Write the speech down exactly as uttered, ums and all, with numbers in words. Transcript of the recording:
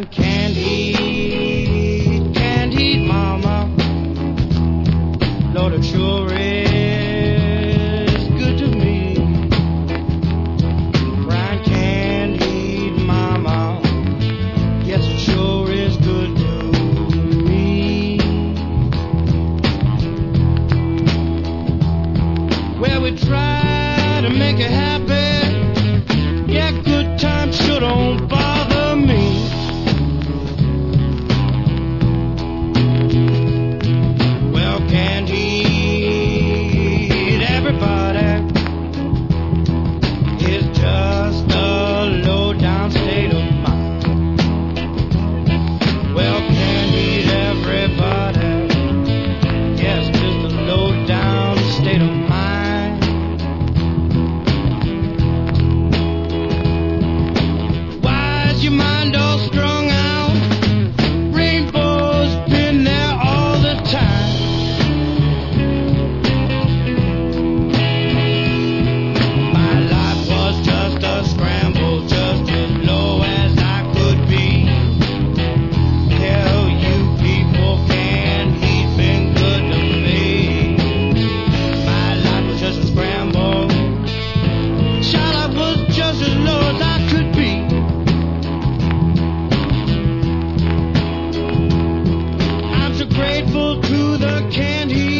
Brian Candy, Candy Mama. Lord, it sure is good to me. Brian Candy Mama, yes, it sure is good to me. Well, we try to make it happen. Yeah, good times sure don't bother me. Well, Candy, everybody is just a low-down state of mind. Well, Candy, everybody, yes, just a low-down state of mind. Your mind all strung out, rainbows been there all the time. My life was just a scramble, just as low as I could be. Tell you people, Candy's been good to me. My life was just a scramble, child, I was just as low as I could be. Grateful to the Candy